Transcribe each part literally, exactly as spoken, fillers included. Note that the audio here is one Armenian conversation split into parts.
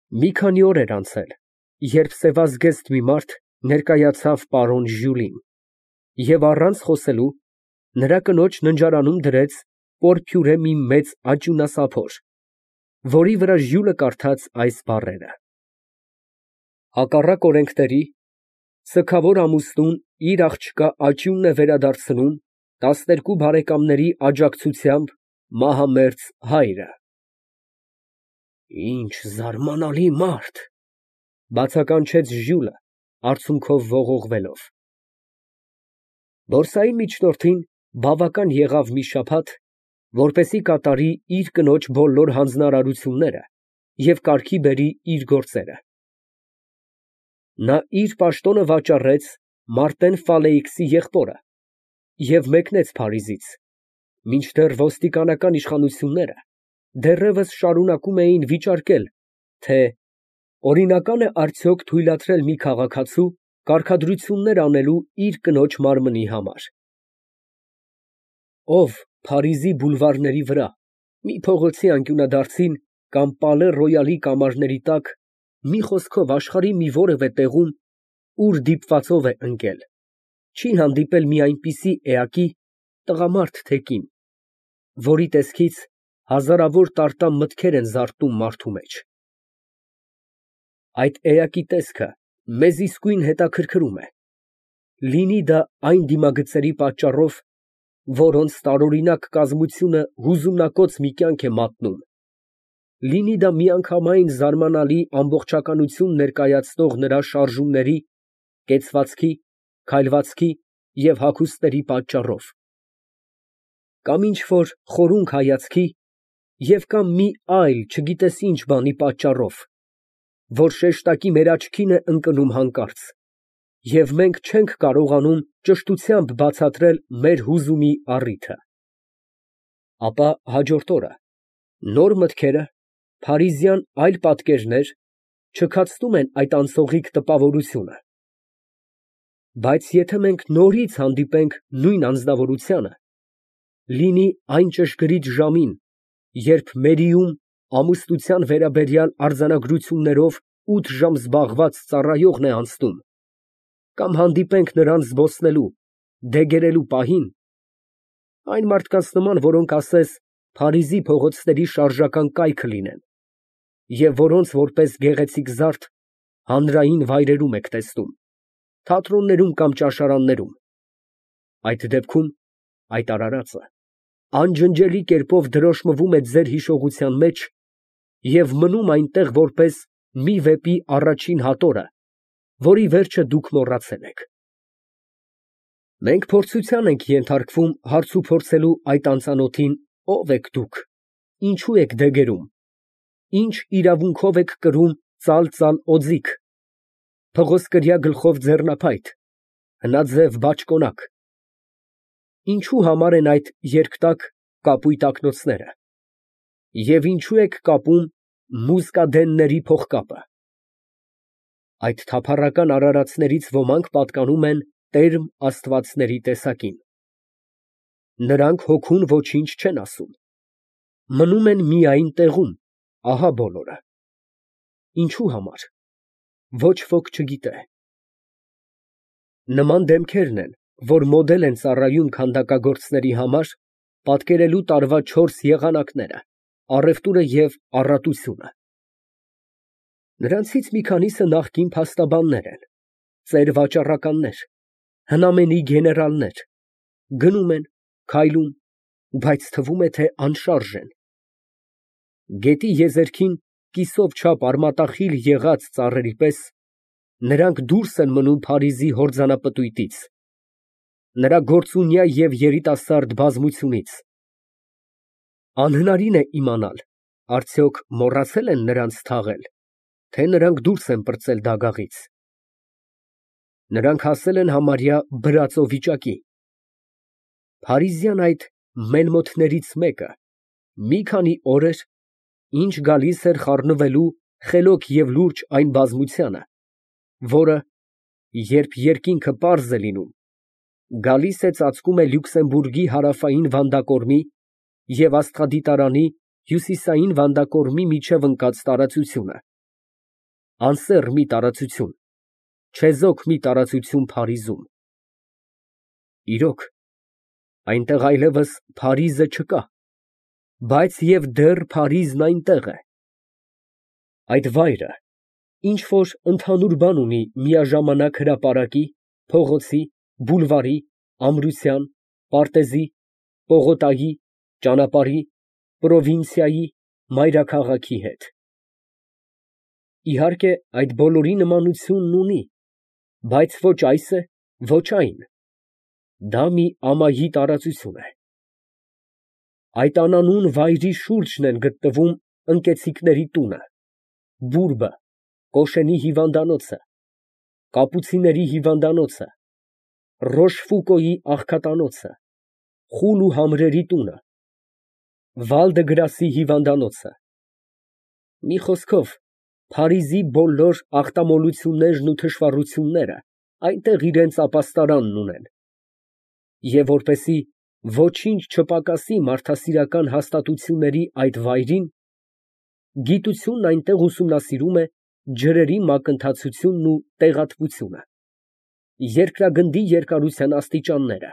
Մի քանի օր էր անցել, երբ սևազգեստ մի մարդ ներկայացավ պարոն Ժյուլին և առանց խոսելու նրա կնոջ ննջարանում դրեց պորփյուրե մի մեծ աճյունասափոր, որի վրա Ժյուլը կարդաց այս բառերը. «Հակառակ օրենքների, սգավոր ամուսնուն իր աղջկա աճյունն է վերադարձնում տասներկու բարեկամների աջակցությամբ մահամերձ հայրը»։ «Ինչ զարմանալի մարդ», ֊ բացականչեց Ժյուլը, արցունքով ողողվելով։ Բորսայի միջնորդին բավական եղավ մի շաբաթ, որպեսզի կատարի իր կնոջ բոլոր հանձնարարությունները և կարգի բերի իր գործերը։ Նա իր պաշտոնը վաճառեց Մարտեն Ֆալեիքսի եղբորը և մեկնեց Փարիզից, մինչդեռ ոստիկանական իշխանությունները դեռևս շարունակում էին վիճարկել, թե օրինական է արդյոք թույլատրել մի քաղաքացու կարգադրություններ անելու իր կնոջ մարմնի համար։ Ով Փարիզի բուլվարների վրա, մի փողոցի անկյունադարձին կամ Պալե Ռոյալի կամարների տակ, մի խոսքով աշխարհի մի որևէ տեղում, ուր դիպվածով է ընկել, չի հանդիպել մի այնպիսի էակի, տղամարդ թե կին, որի տեսքից հազարավոր տարտամ մտքեր են զարթնում մարդու մեջ։ Այդ էակի տեսքը մեզ իսկույն հետաքրքրում է, լինի դա այն դիմագծերի պատճառով, որոնց տարօրինակ կազմությունը հուզումնակոծ մի կյանք է մատնում, լինի դա միանգամայն զարմանալի ամբողջականություն ներկայացնող նրա շարժումների, կեցվածքի, քայլվածքի և հագուստների պատճառով, կամ ինչ֊որ խորունկ հայացքի և կամ մի այլ չգիտես ինչ բանի պատճառով, որ շեշտակի մեր աչքին է ընկնում հանկարծ, և մենք չենք կարողանում ճշտությամբ բացատրել մեր հուզումի առիթը։ Ապա հաջորդ օրը նոր մտքերը, փարիզյան այլ պատկերներ չքացնում են այդ անցողիկ տպավորությունը։ Բայց եթե մենք նորից հանդիպենք նույն անձնավորությանը, լինի այն ճշգրիտ ժամին, երբ մերիում ամուսնության վերաբերյալ արձանագրություններով ութ ժամ զբաղված ծառայողն է անցնում, կամ հանդիպենք նրան զբոսնելու, դեգերելու պահին, այն մարդկանց նման, որոնք ասես Փարիզի փողոցների շարժական կայքը լինեն, և որոնց որպես գեղեցիկ զարդ հանրային վայրերում եք տեսնում, թատրոններում կամ ճաշարաններում, այդ դեպքում այդ արարածը անջնջելի կերպով դրոշմվում է ձեր հիշողության մեջ և մնում այնտեղ որպես մի վեպի առաջին հատորը, որի վերջը դուք մոռացել եք։ Մենք փորձության ենք ենթարկվում հարցուփորձելու այդ անծանոթին ով եք դուք, ինչու եք դեգերում, ինչ իրավունքով եք կրում ծալ֊ծալ օձիք, փղոսկրյա գլխով ձեռնափայտ, հնաձև բաճկոնակ, ինչու համար են այդ երկտակ կապույտ ակնոցները, և ինչու եք կապում մուսկադենների փողկապը։ Այդ թափառական արարածներից ոմանք պատկանում են տերմ աստվածների տեսակին։ Նրանք հոգուն ոչինչ չեն ասում, մնում են միայն տեղում, ահա բոլորը։ Ինչու համար, ոչ ոք չգիտե։ Նման դեմքերն են, որ մոդել են ծառայում քանդակագործների համար, պատկերելու տարվա չորս եղանակները, առևտուրը և առատությունը։ Նրանցից մի քանիսը նախկին փաստաբաններ են, ծեր վաճառականներ, հնամենի գեներալներ, գնում են, քայլում, բայց թվում է, թե անշարժ են։ Գետի եզերքին կիսով չափ արմատախիլ եղած ծառերի պես նրանք դուրս են մնում Փարիզի հորձանապտույտից, նրա գործունյա և երիտասարդ բազմությունից։ Անհնարին է իմանալ, արդյոք մոռացել են նրանց թաղել, թե նրանք դուրս են պրծել դագաղից։ Նրանք հասել են համարյա բրածո վիճակի։ Փարիզյան այդ մելմոթներից մեկը մի քանի օր էր, ինչ գալիս էր խառնվելու խելոք և լուրջ այն բազմությանը, որը, երբ երկինքը պարզ է լինում, գալիս է ծածկում է Լյուքսեմբուրգի հարավային վանդակորմի և Աստղադիտարանի հյուսիսային վանդակորմի միջև ընկած տարածությունը, անսեռ մի տարածություն, չեզոք մի տարածություն Փարիզում։ Իրոք, այնտեղ այլևս Փարիզը չկա, բայց և դեռ Փարիզն այնտեղ է։ Այդ վայրը ինչ որ ընդհանուր բան ունի միաժամանակ հրապարակի, փողոցի, բուլվարի, ամրության, պարտեզի, պողոտայի, ճանապարհի, պրովինցիայի, մայրաքաղաքի հետ։ Իհարկե, այդ բոլորի նմանությունն ունի, բայց ոչ այս է, ոչ այն։ Դա մի ամայի տարածություն է։ Այդ անանուն վայրի շուրջն են գտնվում ընկեցիքների տունը, բուրբը, Կոշենի հիվանդանոցը, կապուցիների հիվանդանոցը, Ռոշֆուկոյի աղքատանոցը, խուլ ու համրերի տունը, Վալ֊դը֊Գրասի հիվանդանոցը։ Մի խոսքով, Փարիզի բոլոր ախտամոլություններն ու թշվառությունները այնտեղ իրենց ապաստարանն ունեն, և որպեսզի ոչինչ չպակասի մարդասիրական հաստատությունների այդ վայրին, գիտությունն այնտեղ ուսումնասիրում է ջրերի մակընթացությունն ու տեղատվությունը, երկրագնդի երկարության աստիճանները։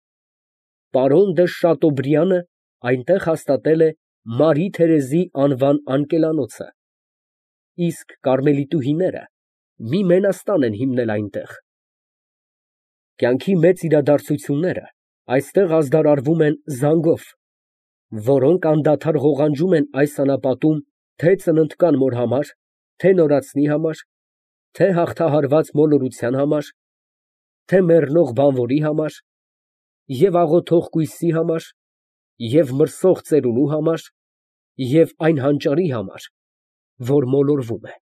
Պարոն դը Շատոբրիանը այնտեղ հաստատել է Մարի Թերեզի անվան անկելանոցը, իսկ կարմելիտուհիները մի մենաստան են հիմնել այնտեղ։ Կյանքի մեծ իրադարձությունները այստեղ ազդարարվում են զանգով, որոնք անդադար ղողանջում են այս անապատում թե ծննդկան մոր համար, թե նորածնի համար, թե հաղթահարված մոլորության համար, թե մեռնող բանվորի համար, և աղոթող կույսի համար, և մրսող ծերունու համար, և այն հանճարի համար, որ մոլորվում է։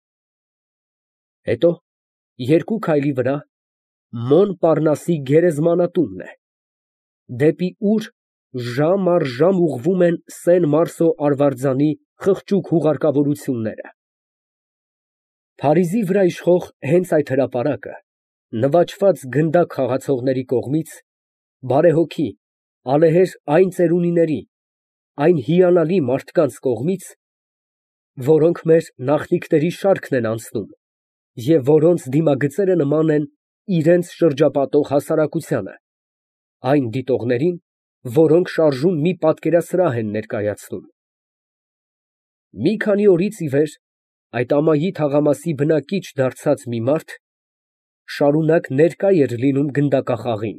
Հետո երկու քայլի վրա Մոնպարնասի գերեզմանատունն է, դեպի ուր ժամ առ ժամ ուղղվում են Սեն֊Մարսո արվարձանի խղճուկ հուղարկավորությունները։ Փարիզի վրա իշխող հենց այդ հրապարակը, նվաճված գնդակ խաղացողների կողմից, բարեհոգի, ալեհեր այն ծերունիների, այն հիանալի մարդկանց կողմից, որոնք մեր նախնիքների շարքն են անցնում և որոնց դիմագծերը նման են իրենց շրջապատող հասարակությանը, այն դիտողներին, որոնք շարժուն մի պատկերասրահ են ներկայացնում։ Մի քանի օրից ի վեր այդ ամայի թաղամասի բնակիչ դարձած մի մարդ շարունակ ներկա էր լինում գնդակախաղին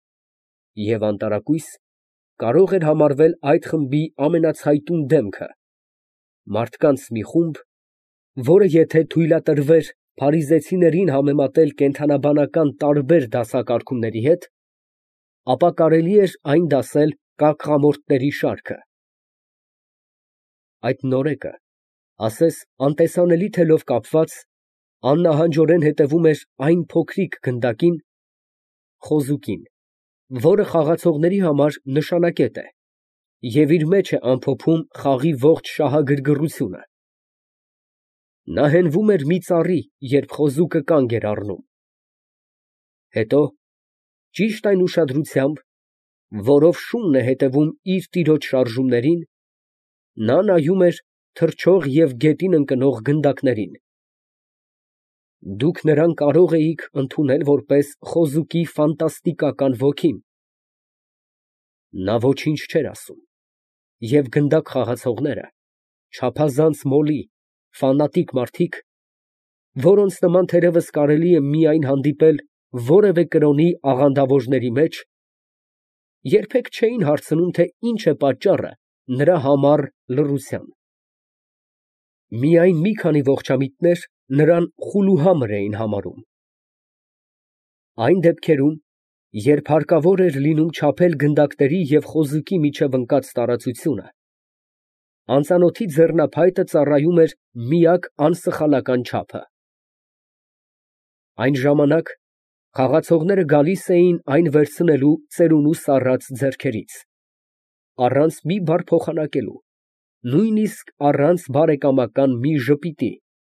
և անտարակույս կարող էր համարվել այդ խմբի ամենացայտուն դեմքը, մարդկանց մի խումբ, որը եթե թույլատրվեր փարիզեցիներին համեմատել կենդանաբանական տարբեր դասակարգումների հետ, ապա կարելի էր այն դասել կաղկամորթների շարքը։ Այդ նորեկը, ասես անտեսանելի թելով կապված, աննահանջորեն հետևում էր այն փոքրիկ գնդակին (խոզուկին), որը խաղացողների համար նշանակետ է և իր մեջ է ամփոփում խաղի ողջ շահագրգռությունը։ Նա հենվում էր մի ծառի, երբ խոզուկը կանգ էր առնում։ Հետո, ճիշտ այն ուշադրությամբ, որով շունն է հետևում իր տիրոջ շարժումներին, նա նայում էր թռչող և գետին ընկնող գնդակներին։ Դուք նրան կարող էիք ընդունել որպես խոզուկի ֆանտաստիկական ոգին։ Նա ոչինչ չէր ասում, և գնդակ խաղացողները, չափազանց մոլի, ֆանատիկ մարդիկ, որոնց նման թերևս կարելի է միայն հանդիպել որևէ կրոնի աղանդավորների մեջ, երբեք չէին հարցնում, թե ինչ է պատճառը նրա համառ լռության։ Միայն մի քանի ողջամիտներ նրան խուլուհամր էին համարում։ Այն դեպքերում, երբ հարկավոր էր լինում չափել գնդակների և խոզուկի միջև ընկած տարածությունը, անծանոթի ձեռնափայտը ծառայում էր միակ անսխալական չափը։ Այն ժամանակ խաղացողները գալիս էին այն վերցնելու ծերունու սառած ձեռքերից, առանց մի բառ փոխանակելու, նույնիսկ առանց բարեկամական մի ժպիտի։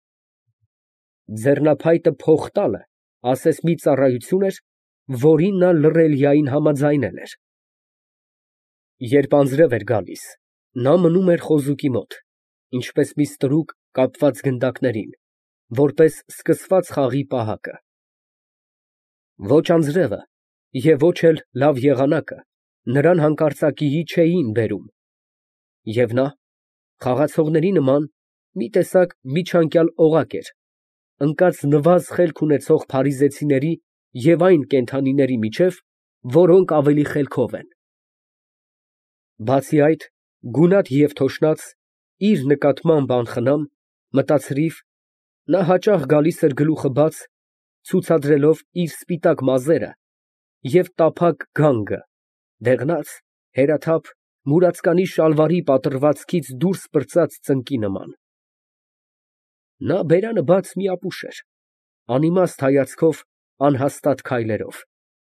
Ձեռնափայտը փող տալը ասես մի ծառայություն էր, որին նա լռելիային համաձայնել էր։ Երբ անձրև էր գալիս, նա մնում էր խոզուկի մոտ, ինչպես մի ստրուկ կապված գնդակներին, որպես սկսված խաղի պահակը։ Ոչ անձրևը և ոչ էլ լավ եղանակը նրան հանկարծակիի չէին բերում, և նա, խաղացողների նման, մի տեսակ միջանկյալ օղակ էր, ընկած նվազ խելք ունեցող փարիզեցիների և այն կենդանիների միջև, որոնք ավելի խելքով են։ Բացի այդ, գունատ և թոշնած, իր նկատմամբ անխնամ, մտածրիվ, նա հաճախ գալիս էր գլուխը բաց, ցուցադրելով իր սպիտակ մազերը և տափակ գանգը, դեղնած, հերաթափ, մուրացկանի շալվարի պատռվածքից դուրս պրծած ծնկի նման։ Նա բերանը բաց մի ապուշ էր, անիմաստ հայացքով, անհաստատ քայլերով։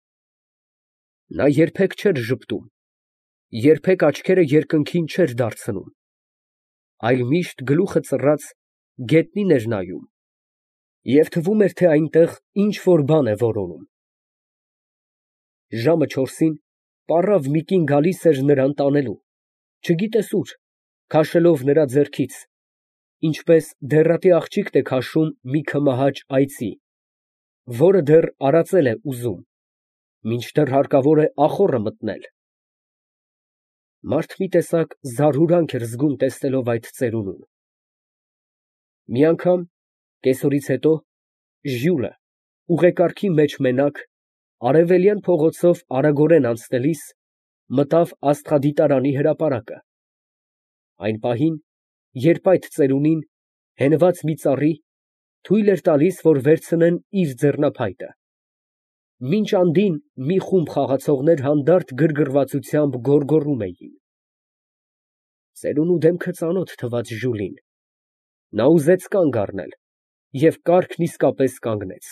Նա երբեք չէր ժպտում, երբեք աչքերը երկնքին չէր դարձնում, այլ միշտ գլուխը ծռած գետնին էր նայում, և թվում էր, թե այնտեղ ինչ֊որ բան է որոնում։ Ժամը չորսին պառավ մի կին գալիս էր նրան տանելու, չգիտես ուր, քաշելով նրա ձեռքից, ինչպես դեռատի աղջիկ է քաշում մի քմահաճ այծի, որը դեռ արածել է ուզում, մինչդեռ հարկավոր է ախոռը մտնել։ Մարդ մի տեսակ զարհուրանք էր զգում տեսնելով այդ ծերունուն։ Մի անգամ, կեսօրից հետո, Ժյուլը, ուղեկարգի մեջ մենակ, արևելյան փողոցով արագորեն անցնելիս, մտավ աստղադիտարանի հրապարակը, այն պահին, երբ այդ ծերունին, հենված մի ծառի, թույլ էր տալիս, որ վերցնեն իր ձեռնափայտը։ Մինչ անդին մի խումբ խաղացողներ հանդարտ գրգռվածությամբ գոռգոռում էին։ Ծերունու դեմքը ծանոթ թվաց Ժուլին, նա ուզեց կանգ առնել և կառքն իսկապես կանգնեց։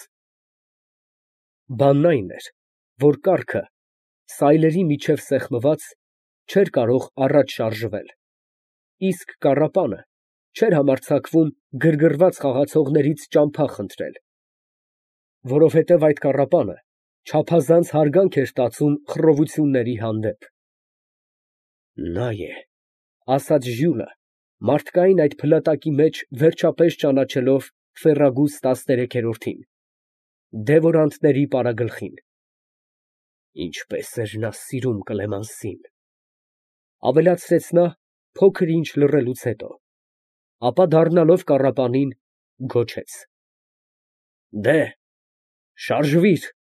Բանն այն էր, որ կառքը, սայլերի միջև սեղմված, չէր կարող առաջ շարժվել, իսկ կառապանը չէր համարձակվում գրգռված խաղացողներից ճամփա խնդրել, որովհետև այդ կառապանը չափազանց հարգանք էր տածում խռովությունների հանդեպ։ Նա է, ասաց Ժյուլը, մարդկային այդ փլատակի մեջ վերջապես ճանաչելով Ֆերրագուս տասներեքերորդին, դևորանտների պարագլխին։ Ինչպես էր նա սիրում Կլեմենսին, ավելացրեց նա փոքր ինչ լռելուց հետո, ապա դառնալով կառապանին, գոչեց. «Դե, շարժվիր»։